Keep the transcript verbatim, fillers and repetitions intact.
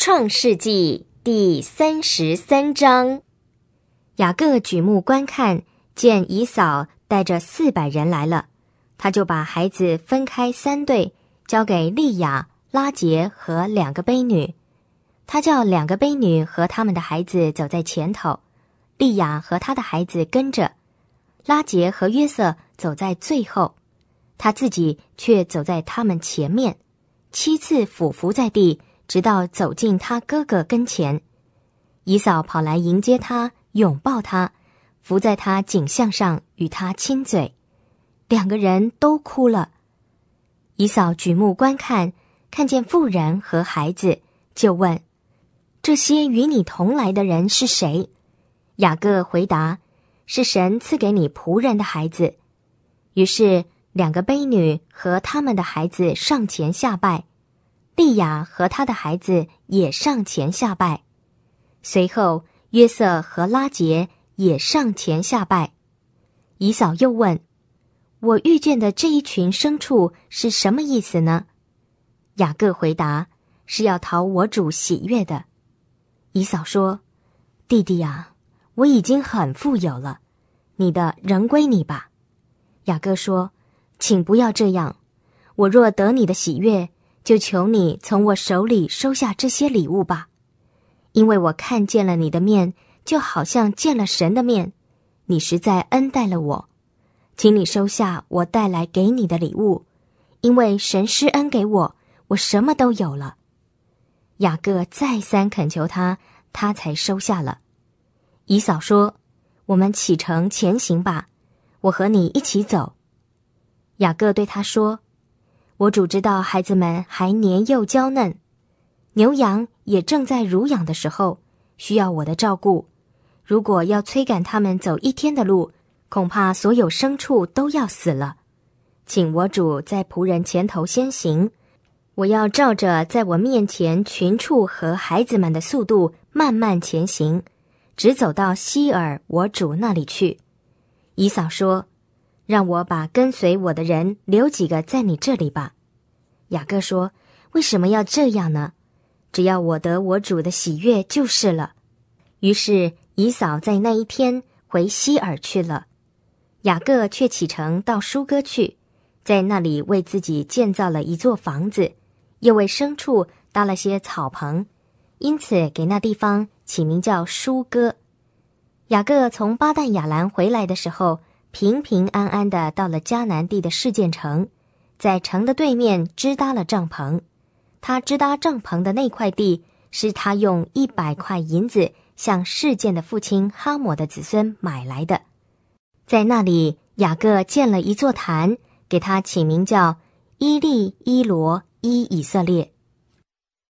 创世纪第三十三章。雅各举目观看，见以扫带着四百人来了，他就把孩子分开三队，交给利亚、拉结和两个婢女。他叫两个婢女和他们的孩子走在前头，利亚和他的孩子跟着，拉结和约瑟走在最后，他自己却走在他们前面，七次俯伏在地，直到走进他哥哥跟前。以扫跑来迎接他，拥抱他，伏在他颈项上，与他亲嘴，两个人都哭了。以扫举目观看，看见妇人和孩子，就问：这些与你同来的人是谁？雅各回答：是神赐给你仆人的孩子。于是两个婢女和他们的孩子上前下拜，利亚和他的孩子也上前下拜。随后约瑟和拉结也上前下拜。以扫又问：我遇见的这一群牲畜是什么意思呢？雅各回答：是要讨我主喜悦的。以扫说：弟弟啊，我已经很富有了，你的仍归你吧。雅各说：请不要这样，我若得你的喜悦，就求你从我手里收下这些礼物吧。因为我看见了你的面，就好像见了神的面，你实在恩待了我。请你收下我带来给你的礼物，因为神施恩给我，我什么都有了。雅各再三恳求他，他才收下了。以扫说：我们启程前行吧，我和你一起走。雅各对他说：我主知道孩子们还年幼娇嫩，牛羊也正在乳养的时候，需要我的照顾。如果要催赶他们走一天的路，恐怕所有牲畜都要死了。请我主在仆人前头先行，我要照着在我面前群畜和孩子们的速度慢慢前行，直走到希尔我主那里去。以扫说：让我把跟随我的人留几个在你这里吧。雅各说：为什么要这样呢？只要我得我主的喜悦就是了。于是以扫在那一天回希尔去了。雅各却启程到舒歌去，在那里为自己建造了一座房子，又为牲畜搭了些草棚，因此给那地方起名叫舒歌。雅各从巴旦亚兰回来的时候，平平安安地到了迦南地的示剑城，在城的对面支搭了帐篷。他支搭帐篷的那块地，是他用一百块银子向示剑的父亲哈抹的子孙买来的。在那里，雅各建了一座坛，给他起名叫伊利伊罗伊以色列。